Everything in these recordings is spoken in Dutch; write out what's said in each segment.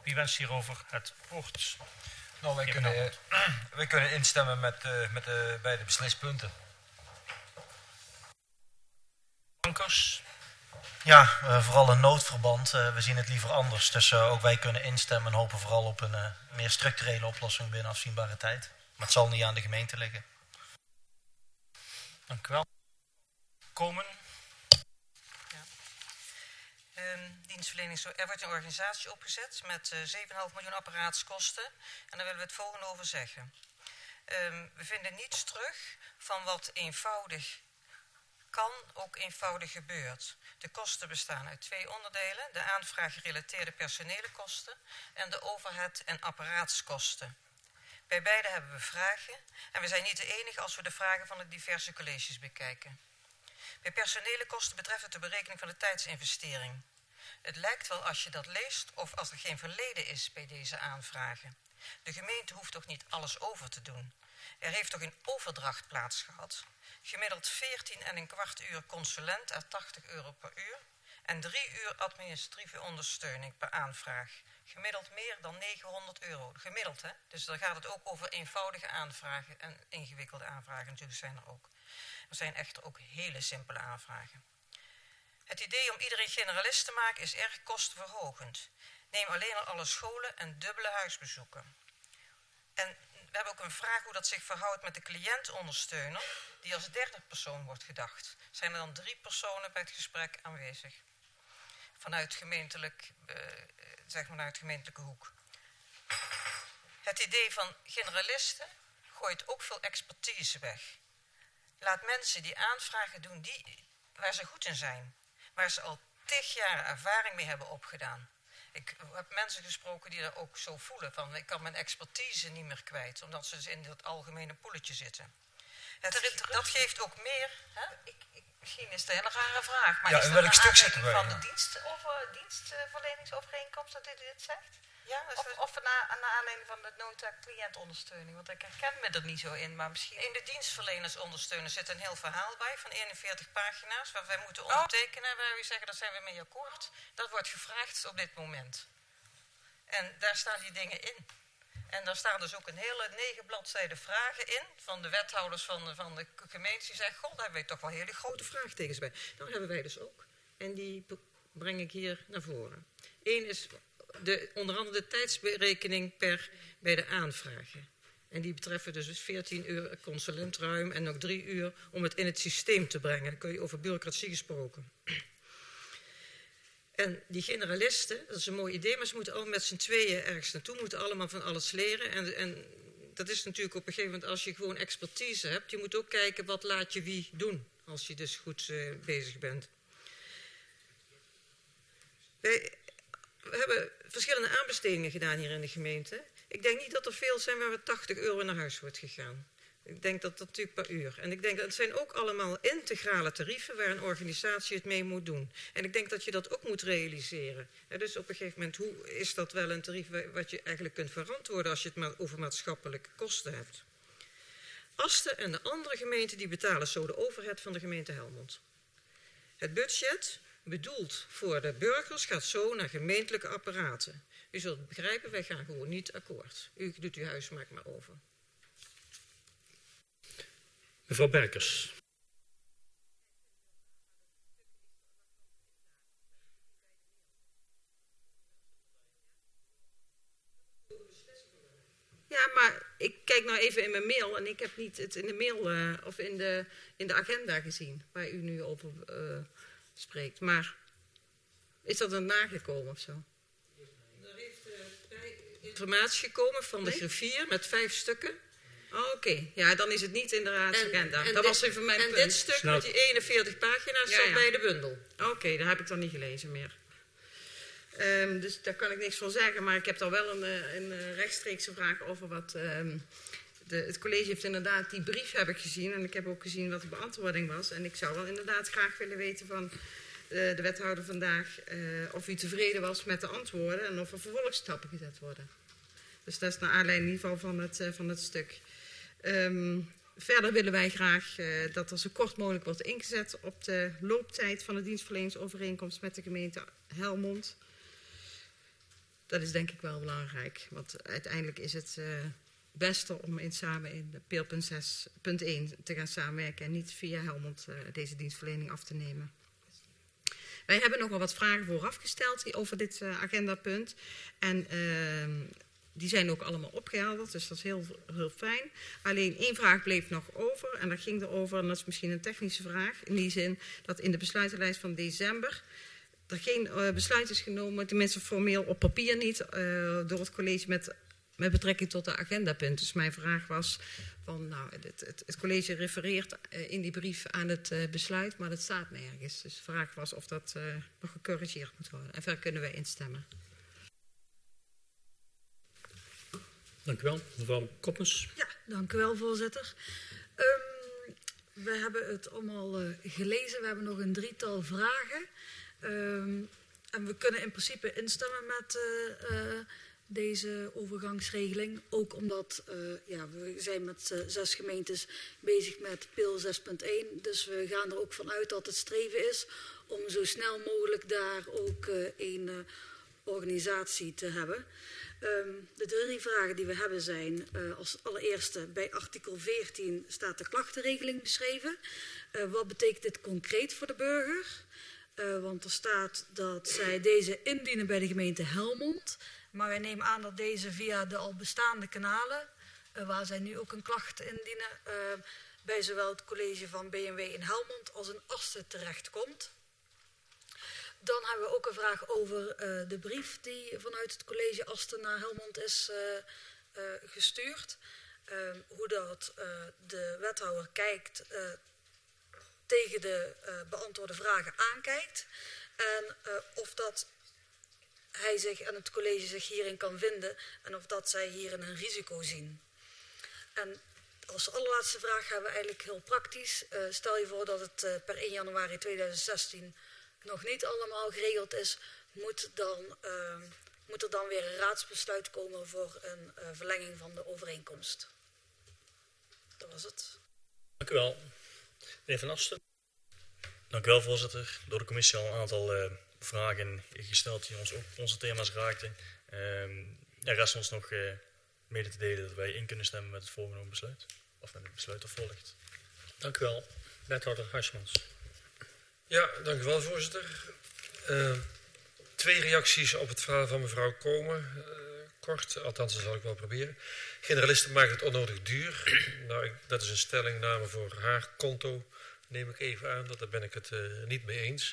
Wie wenst hierover het woord? Nou, wij kunnen instemmen met de beide beslispunten. Bankers? Ja, vooral een noodverband. We zien het liever anders. Dus ook wij kunnen instemmen en hopen vooral op een meer structurele oplossing binnen afzienbare tijd. Maar het zal niet aan de gemeente liggen. Dank u wel. Komen? Dienstverlening, er wordt een organisatie opgezet met 7,5 miljoen apparaatskosten. En daar willen we het volgende over zeggen. We vinden niets terug van wat eenvoudig kan, ook eenvoudig gebeurt. De kosten bestaan uit 2 onderdelen. De aanvraaggerelateerde personele kosten en de overhead- en apparaatskosten. Bij beide hebben we vragen en we zijn niet de enige als we de vragen van de diverse colleges bekijken. Bij personele kosten betreft het de berekening van de tijdsinvestering. Het lijkt wel als je dat leest of als er geen verleden is bij deze aanvragen. De gemeente hoeft toch niet alles over te doen. Er heeft toch een overdracht plaats gehad. Gemiddeld 14,25 uur consulent à €80 per uur en 3 uur administratieve ondersteuning per aanvraag. Gemiddeld meer dan €900. Gemiddeld, hè? Dus dan gaat het ook over eenvoudige aanvragen en ingewikkelde aanvragen. Natuurlijk zijn er ook. Er zijn echter ook hele simpele aanvragen. Het idee om iedereen generalist te maken is erg kostenverhogend. Neem alleen al alle scholen en dubbele huisbezoeken. En we hebben ook een vraag hoe dat zich verhoudt met de cliëntondersteuner, die als derde persoon wordt gedacht. Zijn er dan 3 personen bij het gesprek aanwezig? Vanuit gemeentelijke hoek. Het idee van generalisten gooit ook veel expertise weg. Laat mensen die aanvragen doen waar ze goed in zijn. Waar ze al 10 jaar ervaring mee hebben opgedaan. Ik heb mensen gesproken die dat ook zo voelen. Van ik kan mijn expertise niet meer kwijt. Omdat ze dus in dat algemene poeletje zitten. Dat geeft ook meer. Hè? Misschien is het een hele rare vraag. Maar Ja, is in dat welk een stuk zitten wij? van de dienstverleningsovereenkomst dat u dit zegt? Ja, Of naar aanleiding van de nota cliëntondersteuning? Want ik herken me er niet zo in, maar misschien... In de dienstverlenersondersteuner zit een heel verhaal bij van 41 pagina's... waar wij moeten ondertekenen, waar we zeggen, daar zijn we mee akkoord. Dat wordt gevraagd op dit moment. En daar staan die dingen in. En daar staan dus ook een hele 9 bladzijden vragen in... van de wethouders van de gemeente. Die zeggen, god, daar hebben wij toch wel hele grote vraagtekens bij. Dat hebben wij dus ook. En die breng ik hier naar voren. Eén is... onder andere de tijdsberekening bij de aanvragen. En die betreffen dus 14 uur consulentruim en nog 3 uur om het in het systeem te brengen. Dan kun je over bureaucratie gesproken. En die generalisten, dat is een mooi idee, maar ze moeten allemaal met z'n tweeën ergens naartoe, moeten allemaal van alles leren. En dat is natuurlijk op een gegeven moment, als je gewoon expertise hebt, je moet ook kijken wat laat je wie doen, als je dus goed bezig bent. We hebben verschillende aanbestedingen gedaan hier in de gemeente. Ik denk niet dat er veel zijn waar €80 naar huis wordt gegaan. Ik denk dat natuurlijk per uur. En ik denk dat het zijn ook allemaal integrale tarieven waar een organisatie het mee moet doen. En ik denk dat je dat ook moet realiseren. Dus op een gegeven moment, hoe is dat wel een tarief wat je eigenlijk kunt verantwoorden als je het maar over maatschappelijke kosten hebt? Asten en de andere gemeenten die betalen zo de overhead van de gemeente Helmond. Het budget bedoeld voor de burgers gaat zo naar gemeentelijke apparaten. U zult begrijpen, wij gaan gewoon niet akkoord. U doet uw huismaak maar over. Mevrouw Berkers. Ja, maar ik kijk nou even in mijn mail en ik heb niet het in de mail of in de agenda gezien waar u nu over spreekt. Maar is dat een nagekomen of zo? Er heeft informatie gekomen van de griffier met 5 stukken. Oh, oké. Ja, dan is het niet in de raadsagenda. Dat was even mijn punt. En dit stuk met die 41 pagina's zat bij de bundel. Oké, daar heb ik dan niet gelezen meer. Dus daar kan ik niks van zeggen. Maar ik heb daar wel een rechtstreekse vraag over wat... het college heeft inderdaad die brief heb ik gezien. En ik heb ook gezien wat de beantwoording was. En ik zou wel inderdaad graag willen weten van de wethouder vandaag... of u tevreden was met de antwoorden en of er vervolgstappen gezet worden. Dus dat is naar aanleiding in ieder geval van het stuk. Verder willen wij graag dat er zo kort mogelijk wordt ingezet op de looptijd van de dienstverleningsovereenkomst met de gemeente Helmond. Dat is denk ik wel belangrijk. Want uiteindelijk is het beste om samen in peelpunt 6.1 te gaan samenwerken en niet via Helmond deze dienstverlening af te nemen. Wij hebben nogal wat vragen vooraf gesteld over dit agendapunt. En die zijn ook allemaal opgehelderd, dus dat is heel, heel fijn. Alleen één vraag bleef nog over en dat ging erover, en dat is misschien een technische vraag, in die zin dat in de besluitenlijst van december er geen besluit is genomen, tenminste formeel op papier niet, door het college met betrekking tot de agendapunten. Dus mijn vraag was, van, nou, het college refereert in die brief aan het besluit, maar dat staat nergens. Dus de vraag was of dat nog gecorrigeerd moet worden. En verder kunnen wij instemmen. Dank u wel. Mevrouw Koppens. Ja, dank u wel, voorzitter. We hebben het allemaal gelezen. We hebben nog een 3-tal vragen. En we kunnen in principe instemmen met deze overgangsregeling. Ook omdat we zijn met 6 gemeentes bezig met PIL 6.1. Dus we gaan er ook vanuit dat het streven is om zo snel mogelijk daar ook een organisatie te hebben. De 3 vragen die we hebben zijn, als allereerste bij artikel 14 staat de klachtenregeling beschreven. Wat betekent dit concreet voor de burger? Want er staat dat zij deze indienen bij de gemeente Helmond. Maar wij nemen aan dat deze via de al bestaande kanalen, waar zij nu ook een klacht indienen, bij zowel het college van BMW in Helmond als in Asten terechtkomt. Dan hebben we ook een vraag over de brief die vanuit het college Asten naar Helmond is gestuurd. Hoe dat de wethouder kijkt, tegen de beantwoorde vragen aankijkt. En of dat hij zich en het college zich hierin kan vinden en of dat zij hierin een risico zien. En als allerlaatste vraag hebben we eigenlijk heel praktisch. Stel je voor dat het per 1 januari 2016 nog niet allemaal geregeld is, moet er dan weer een raadsbesluit komen voor een verlenging van de overeenkomst. Dat was het. Dank u wel. Meneer Van Asten. Dank u wel, voorzitter. Door de commissie al een aantal vragen gesteld die ons ook onze thema's raakten. Rest ons nog mede te delen dat wij in kunnen stemmen met het voorgenomen besluit. Of met het besluit dat volgt. Dank u wel. Wethouder Huismans. Ja, dank u wel, voorzitter. 2 reacties op het verhaal van mevrouw Komen. Kort, althans dat zal ik wel proberen. Generalisten maken het onnodig duur. Nou, dat is een stellingname voor haar konto, neem ik even aan. Daar ben ik het niet mee eens.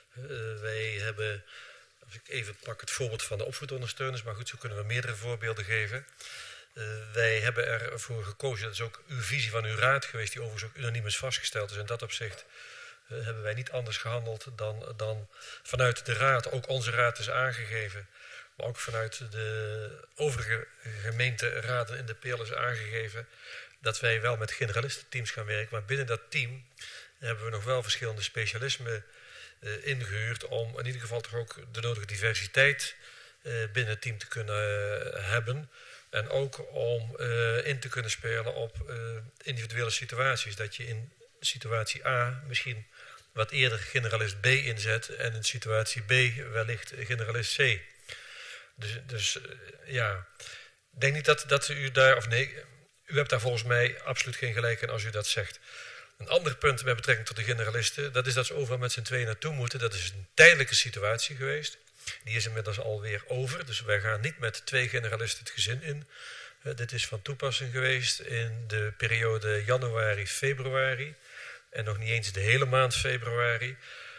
Wij hebben, als ik even pak het voorbeeld van de opvoedondersteuners, maar goed, zo kunnen we meerdere voorbeelden geven. Wij hebben ervoor gekozen, dat is ook uw visie van uw raad geweest, die overigens ook unaniem is vastgesteld. Dus in dat opzicht hebben wij niet anders gehandeld dan vanuit de raad, ook onze raad is aangegeven, maar ook vanuit de overige gemeenteraden in de PL is aangegeven, dat wij wel met generalistenteams gaan werken. Maar binnen dat team hebben we nog wel verschillende specialismen ingehuurd om in ieder geval toch ook de nodige diversiteit binnen het team te kunnen hebben. En ook om in te kunnen spelen op individuele situaties. Dat je in situatie A misschien wat eerder generalist B inzet en in situatie B wellicht generalist C. Dus ja, ik denk niet dat u daar, of nee, u hebt daar volgens mij absoluut geen gelijk in als u dat zegt. Een ander punt met betrekking tot de generalisten, dat is dat ze overal met z'n tweeën naartoe moeten. Dat is een tijdelijke situatie geweest. Die is inmiddels alweer over, dus wij gaan niet met 2 generalisten het gezin in. Dit is van toepassing geweest in de periode januari-februari en nog niet eens de hele maand februari.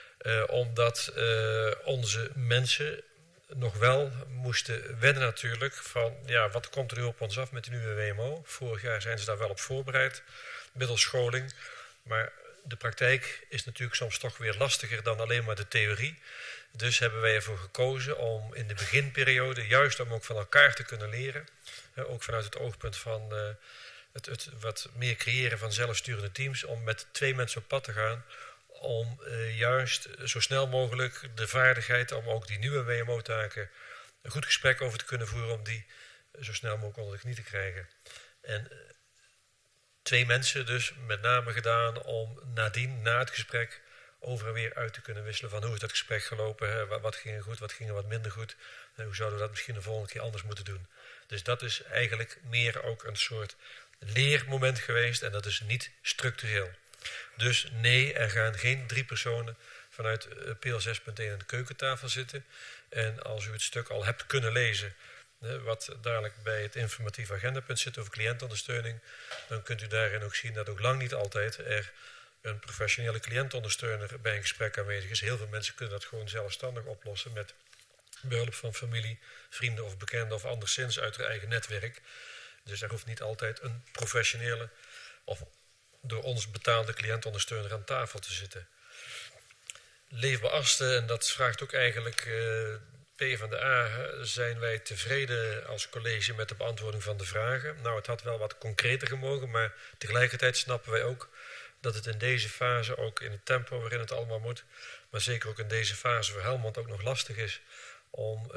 Omdat onze mensen nog wel moesten wennen natuurlijk van, ja, wat komt er nu op ons af met de nieuwe WMO? Vorig jaar zijn ze daar wel op voorbereid, middels scholing. Maar de praktijk is natuurlijk soms toch weer lastiger dan alleen maar de theorie. Dus hebben wij ervoor gekozen om in de beginperiode, juist om ook van elkaar te kunnen leren, ook vanuit het oogpunt van het wat meer creëren van zelfsturende teams, om met 2 mensen op pad te gaan, om juist zo snel mogelijk de vaardigheid om ook die nieuwe WMO-taken een goed gesprek over te kunnen voeren, om die zo snel mogelijk onder de knie te krijgen. En 2 mensen dus met name gedaan om nadien, na het gesprek, over en weer uit te kunnen wisselen van hoe is dat gesprek gelopen, hè? Wat ging er goed, wat ging er wat minder goed, en hoe zouden we dat misschien de volgende keer anders moeten doen. Dus dat is eigenlijk meer ook een soort leermoment geweest en dat is niet structureel. Dus nee, er gaan geen 3 personen vanuit PL 6.1 aan de keukentafel zitten. En als u het stuk al hebt kunnen lezen, wat dadelijk bij het informatief agendapunt zit over cliëntondersteuning, dan kunt u daarin ook zien dat ook lang niet altijd er een professionele cliëntondersteuner bij een gesprek aanwezig is. Heel veel mensen kunnen dat gewoon zelfstandig oplossen met behulp van familie, vrienden of bekenden of anderszins uit hun eigen netwerk. Dus er hoeft niet altijd een professionele of door ons betaalde cliëntondersteuner aan tafel te zitten. Leefbaar Asten, en dat vraagt ook eigenlijk PvdA, zijn wij tevreden als college met de beantwoording van de vragen. Nou, het had wel wat concreter gemogen, maar tegelijkertijd snappen wij ook dat het in deze fase, ook in het tempo waarin het allemaal moet, maar zeker ook in deze fase voor Helmond ook nog lastig is om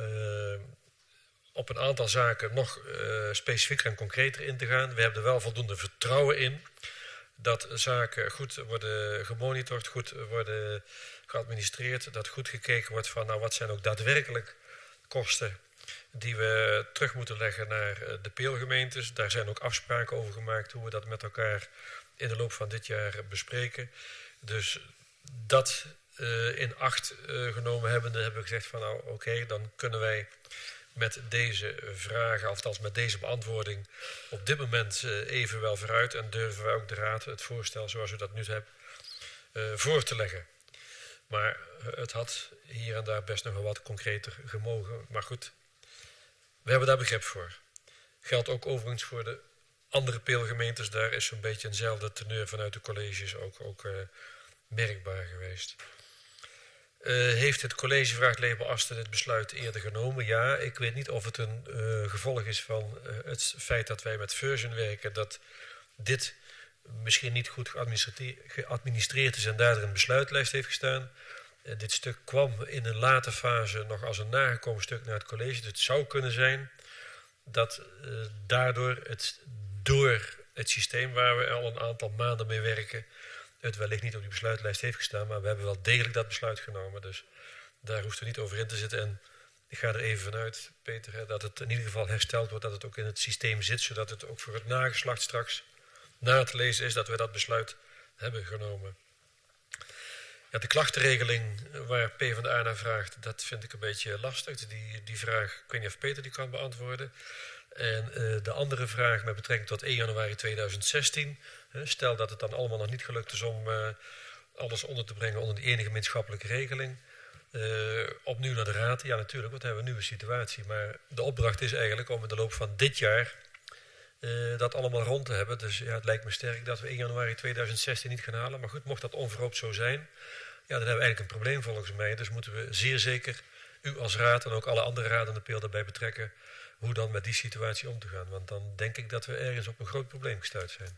op een aantal zaken nog specifieker en concreter in te gaan. We hebben er wel voldoende vertrouwen in dat zaken goed worden gemonitord, goed worden geadministreerd, dat goed gekeken wordt van nou, wat zijn ook daadwerkelijk kosten die we terug moeten leggen naar de peelgemeentes. Daar zijn ook afspraken over gemaakt hoe we dat met elkaar in de loop van dit jaar bespreken. Dus dat in acht genomen hebbende hebben we gezegd van nou oké, dan kunnen wij met deze vragen, althans met deze beantwoording, op dit moment even wel vooruit en durven wij ook de raad het voorstel zoals u dat nu hebt voor te leggen. Maar het had hier en daar best nog wel wat concreter gemogen. Maar goed, we hebben daar begrip voor. Geldt ook overigens voor de andere peelgemeentes. Daar is zo'n beetje eenzelfde teneur vanuit de colleges ook merkbaar geweest. Heeft het college, vraagt Leefbaar Asten, dit besluit eerder genomen? Ja, ik weet niet of het een gevolg is van het feit dat wij met Version werken, dat dit misschien niet goed geadministreerd is en daardoor een besluitlijst heeft gestaan. Dit stuk kwam in een late fase nog als een nagekomen stuk naar het college. Dus het zou kunnen zijn dat daardoor door het systeem waar we al een aantal maanden mee werken, het wellicht niet op die besluitlijst heeft gestaan, maar we hebben wel degelijk dat besluit genomen. Dus daar hoeft er niet over in te zitten. En ik ga er even vanuit, Peter, dat het in ieder geval hersteld wordt, dat het ook in het systeem zit, zodat het ook voor het nageslacht straks na te lezen is dat we dat besluit hebben genomen. Ja, de klachtenregeling waar PvdA naar vraagt, dat vind ik een beetje lastig. Die vraag, ik weet niet of Peter die kan beantwoorden. En de andere vraag met betrekking tot 1 januari 2016. Stel dat het dan allemaal nog niet gelukt is om alles onder te brengen onder de enige gemeenschappelijke regeling. Opnieuw naar de raad. Ja, natuurlijk, want dan hebben we een nieuwe situatie. Maar de opdracht is eigenlijk om in de loop van dit jaar dat allemaal rond te hebben. Dus ja, het lijkt me sterk dat we 1 januari 2016 niet gaan halen. Maar goed, mocht dat onverhoopt zo zijn, ja, dan hebben we eigenlijk een probleem volgens mij. Dus moeten we zeer zeker u als raad en ook alle andere raden in de peel daarbij betrekken hoe dan met die situatie om te gaan. Want dan denk ik dat we ergens op een groot probleem gestuurd zijn.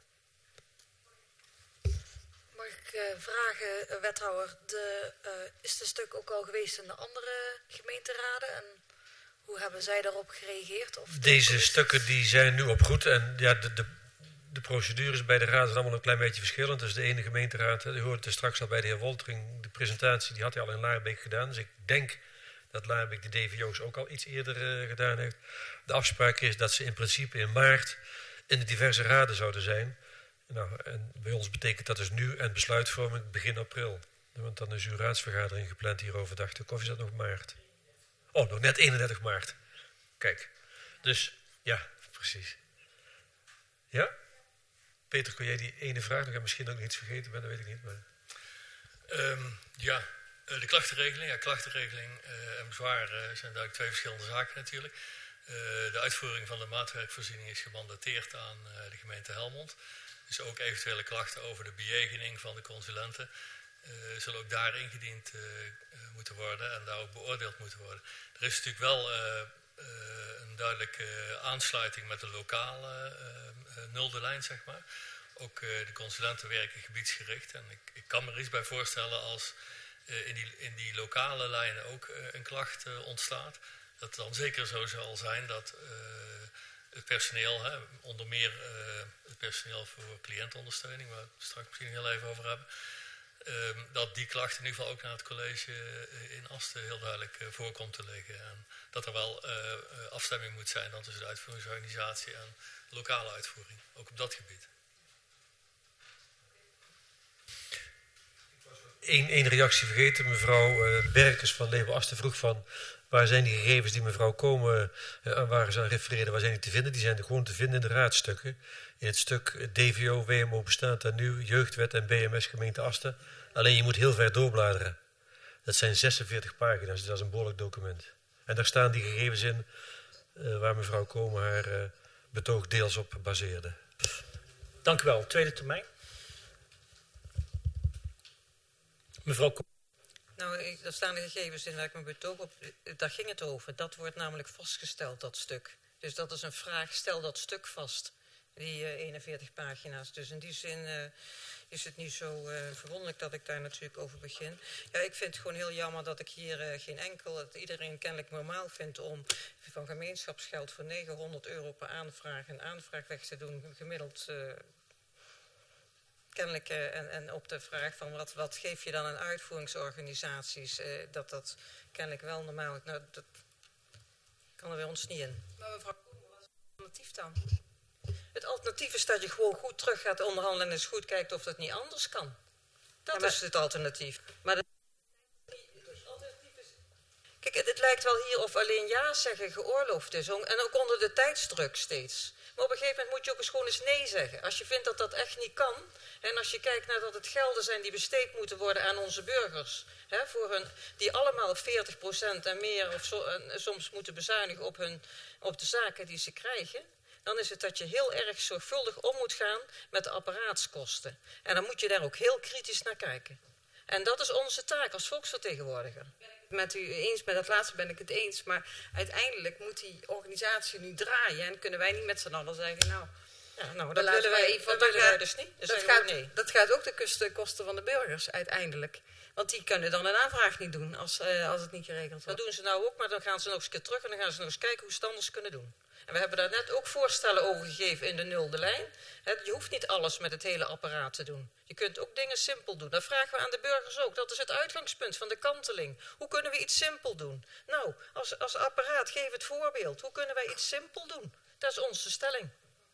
Mag ik vragen, wethouder, is dit stuk ook al geweest in de andere gemeenteraden en hoe hebben zij daarop gereageerd? Of deze stukken die zijn nu op goed en ja, de procedures bij de raad zijn allemaal een klein beetje verschillend. Dus de ene gemeenteraad, u hoorde het straks al bij de heer Woltering, de presentatie die had hij al in Laarbeek gedaan. Dus ik denk dat Laarbeek de DVO's ook al iets eerder gedaan heeft. De afspraak is dat ze in principe in maart in de diverse raden zouden zijn. Nou, en bij ons betekent dat dus nu en besluitvorming begin april. Want dan is uw raadsvergadering gepland hierover, dacht ik. Of is dat nog maart? Oh, nog net 31 maart. Kijk. Dus, ja, precies. Ja? Peter, kun jij die ene vraag nog en misschien ook nog iets vergeten ben, dat weet ik niet. Maar ja, de klachtenregeling. Ja, klachtenregeling en bezwaar zijn duidelijk twee verschillende zaken natuurlijk. De uitvoering van de maatwerkvoorziening is gemandateerd aan de gemeente Helmond. Dus ook eventuele klachten over de bejegening van de consulenten zullen ook daar ingediend moeten worden en daar ook beoordeeld moeten worden. Er is natuurlijk wel een duidelijke aansluiting met de lokale nulde lijn, zeg maar. Ook de consulenten werken gebiedsgericht. En ik kan me er iets bij voorstellen als in die lokale lijnen ook een klacht ontstaat. Dat het dan zeker zo zal zijn dat het personeel, onder meer het personeel voor cliëntondersteuning, waar we het straks misschien heel even over hebben, dat die klacht in ieder geval ook naar het college in Asten heel duidelijk voor komt te liggen. En dat er wel afstemming moet zijn dan tussen de uitvoeringsorganisatie en de lokale uitvoering, ook op dat gebied. Eén reactie vergeten. Mevrouw Berkes van Label Asten vroeg van... waar zijn die gegevens die mevrouw Komen waar ze aan refereerde, waar zijn die te vinden? Die zijn gewoon te vinden in de raadstukken. In het stuk DVO, WMO bestaat daar nu, Jeugdwet en BMS gemeente Asten. Alleen je moet heel ver doorbladeren. Dat zijn 46 pagina's, dus dat is een behoorlijk document. En daar staan die gegevens in waar mevrouw Komen haar betoog deels op baseerde. Dank u wel. Tweede termijn. Mevrouw Komen. Nou, daar staan de gegevens in waar ik mijn betoog op... Daar ging het over. Dat wordt namelijk vastgesteld, dat stuk. Dus dat is een vraag, stel dat stuk vast. Die 41 pagina's. Dus in die zin is het niet zo verwonderlijk dat ik daar natuurlijk over begin. Ja, ik vind het gewoon heel jammer dat ik hier geen enkel... dat iedereen kennelijk normaal vindt om van gemeenschapsgeld voor €900 per aanvraag een aanvraag weg te doen. Gemiddeld... kennelijk, en op de vraag van wat geef je dan aan uitvoeringsorganisaties, dat kennelijk wel normaal... Nou, dat kan er bij ons niet in. Maar mevrouw, wat is het alternatief dan? Het alternatief is dat je gewoon goed terug gaat onderhandelen en eens goed kijkt of dat niet anders kan. Dat is het alternatief. Maar het alternatief is... Kijk, het lijkt wel hier of alleen ja zeggen geoorloofd is. En ook onder de tijdsdruk steeds. Maar op een gegeven moment moet je ook eens gewoon eens nee zeggen. Als je vindt dat dat echt niet kan. En als je kijkt naar dat het gelden zijn die besteed moeten worden aan onze burgers. Hè, die allemaal 40% en meer of soms moeten bezuinigen op de zaken die ze krijgen. Dan is het dat je heel erg zorgvuldig om moet gaan met de apparaatskosten. En dan moet je daar ook heel kritisch naar kijken. En dat is onze taak als volksvertegenwoordiger. Met u eens, met dat laatste ben ik het eens. Maar uiteindelijk moet die organisatie nu draaien. En kunnen wij niet met z'n allen zeggen, nou... Ja, nou, dat willen wij dus niet. Dus dat gaat ook de kosten van de burgers uiteindelijk. Want die kunnen dan een aanvraag niet doen als het niet geregeld wordt. Dat doen ze nou ook, maar dan gaan ze nog eens een keer terug... en dan gaan ze nog eens kijken hoe ze het anders kunnen doen. En we hebben daar net ook voorstellen over gegeven in de nulde lijn. Je hoeft niet alles met het hele apparaat te doen. Je kunt ook dingen simpel doen. Dat vragen we aan de burgers ook. Dat is het uitgangspunt van de kanteling. Hoe kunnen we iets simpel doen? Nou, als apparaat, geef het voorbeeld. Hoe kunnen wij iets simpel doen? Dat is onze stelling.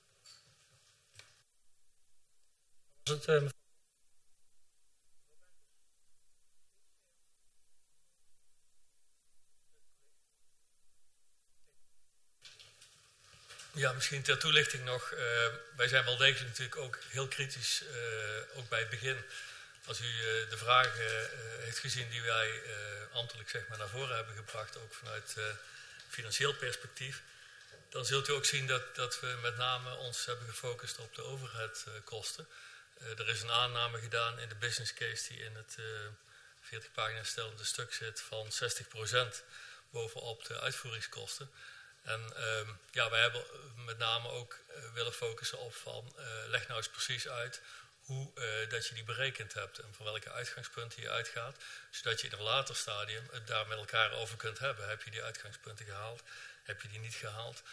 Ja, misschien ter toelichting nog. Wij zijn wel degelijk natuurlijk ook heel kritisch, ook bij het begin. Als u de vragen heeft gezien die wij ambtelijk zeg maar, naar voren hebben gebracht, ook vanuit financieel perspectief, dan zult u ook zien dat we met name ons hebben gefocust op de overheadkosten. Er is een aanname gedaan in de business case die in het 40 pagina's stellende stuk zit van 60% bovenop de uitvoeringskosten. En wij hebben met name ook willen focussen op van leg nou eens precies uit hoe dat je die berekend hebt en van welke uitgangspunten je uitgaat, zodat je in een later stadium het daar met elkaar over kunt hebben. Heb je die uitgangspunten gehaald? Heb je die niet gehaald?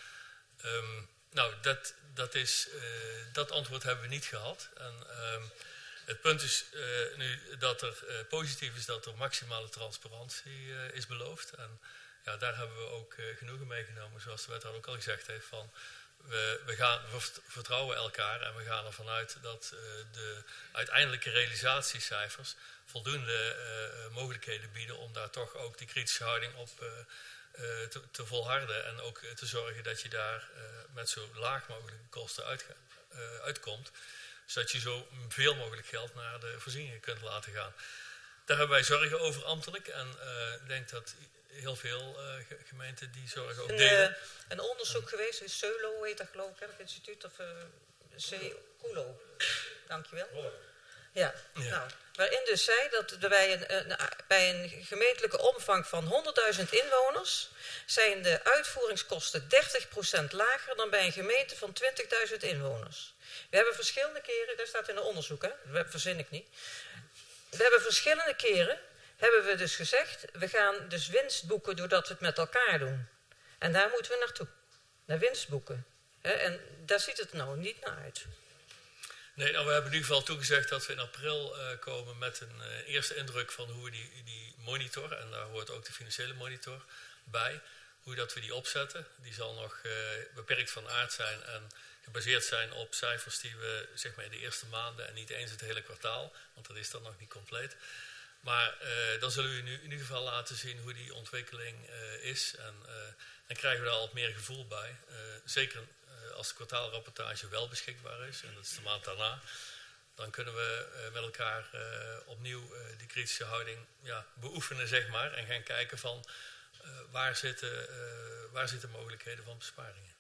Dat antwoord hebben we niet gehad. En het punt is nu dat er positief is dat er maximale transparantie is beloofd. En ja, daar hebben we ook genoegen meegenomen, zoals de wethouder ook al gezegd heeft, van we vertrouwen elkaar en we gaan ervan uit dat de uiteindelijke realisatiecijfers voldoende mogelijkheden bieden om daar toch ook die kritische houding op te volharden en ook te zorgen dat je daar met zo laag mogelijke kosten uitkomt, zodat je zo veel mogelijk geld naar de voorzieningen kunt laten gaan. Daar hebben wij zorgen over ambtelijk en ik denk dat heel veel gemeenten die zorgen ook delen. Een onderzoek geweest, is Seulo heet dat geloof ik, het instituut, of Culo. Dankjewel. Ja, nou, waarin dus zei dat bij een gemeentelijke omvang van 100.000 inwoners zijn de uitvoeringskosten 30% lager dan bij een gemeente van 20.000 inwoners. We hebben verschillende keren, dat staat in een onderzoek, hè? Dat verzin ik niet. We hebben verschillende keren, hebben we dus gezegd, we gaan dus winst boeken doordat we het met elkaar doen. En daar moeten we naartoe, naar winst boeken. En daar ziet het nou niet naar uit. Nee, nou, we hebben in ieder geval toegezegd dat we in april komen met een eerste indruk van hoe we die monitor, en daar hoort ook de financiële monitor bij, hoe dat we die opzetten. Die zal nog beperkt van aard zijn en gebaseerd zijn op cijfers die we zeg maar in de eerste maanden en niet eens het hele kwartaal, want dat is dan nog niet compleet. Maar dan zullen we nu in ieder geval laten zien hoe die ontwikkeling is en dan krijgen we daar al meer gevoel bij. Zeker als de kwartaalrapportage wel beschikbaar is, en dat is de maand daarna, dan kunnen we met elkaar opnieuw die kritische houding beoefenen, zeg maar, en gaan kijken van waar zitten mogelijkheden van besparingen.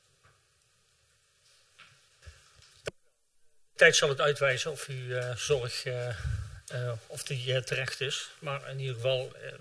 De tijd zal het uitwijzen of uw zorg of die terecht is, maar in ieder geval